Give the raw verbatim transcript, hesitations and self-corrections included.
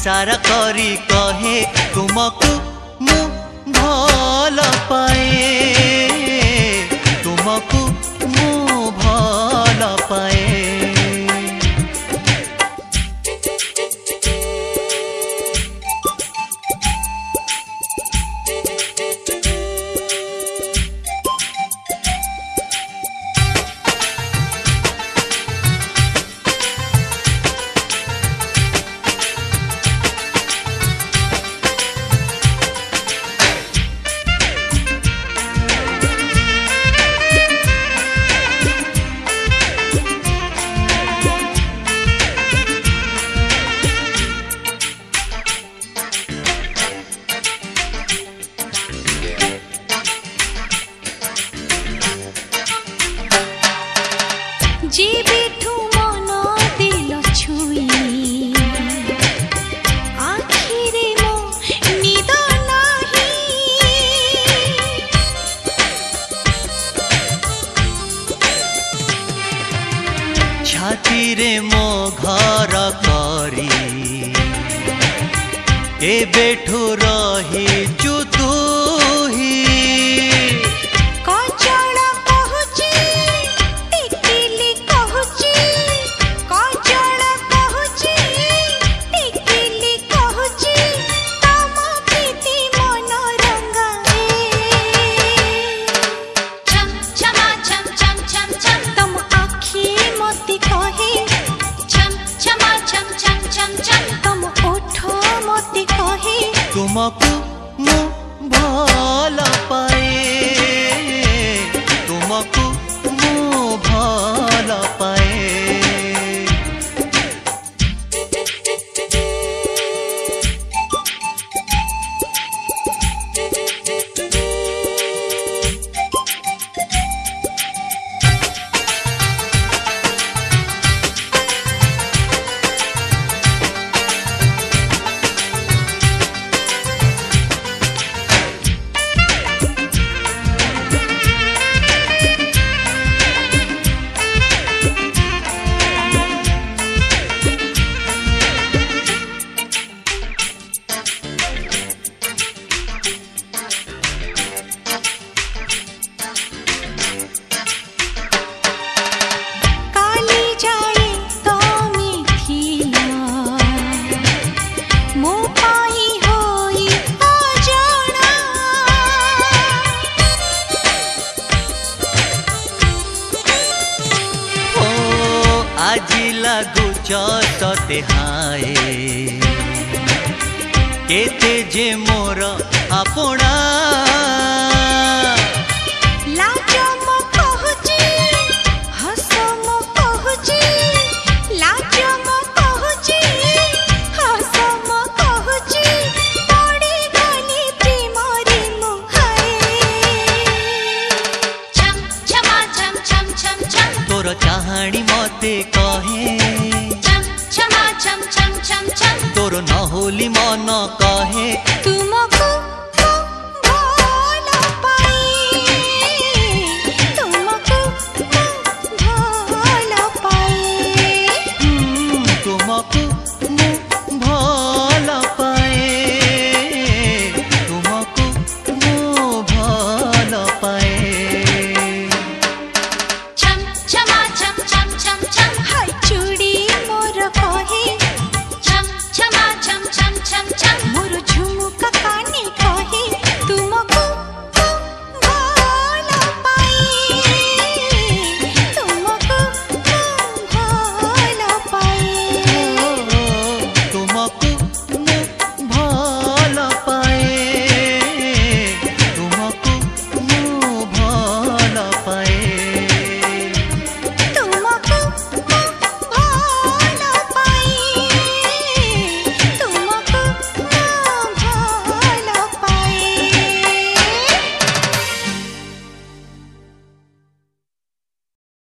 इशारा करी कहे तुमको मु भल पाए, तुमको मु भल पाए। जेबेठू मन दिल छुई आखिरे मो निद नाही, छाती रे मो घर करी एबेठू रही चुतु ही। तुमको मु भल पाए, तुमको मु भल पाए। আজি লাগুছ ততে হায় কেতে যে মোর আপনা, लाज मो कहूची हस मो कहूची, लाज मो कहूची हस मो कहूची, पड़ी गली प्रेम रे मुहाए। छम छमा छम छम छम छम तोर चाहाणी मते कहे, छम छमा छम छम छम छम तोर न होली मन कहे